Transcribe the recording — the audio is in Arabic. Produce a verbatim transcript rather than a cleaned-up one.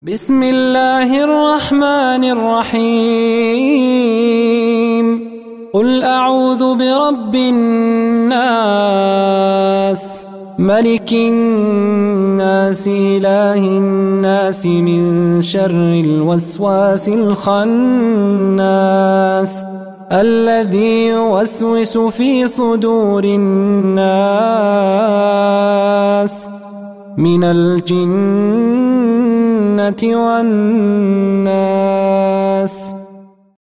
بسم الله الرحمن الرحيم قل أعوذ برب الناس ملك الناس إله الناس من شر الوسواس الخناس الذي يوسوس في صدور الناس من الجنة والناس.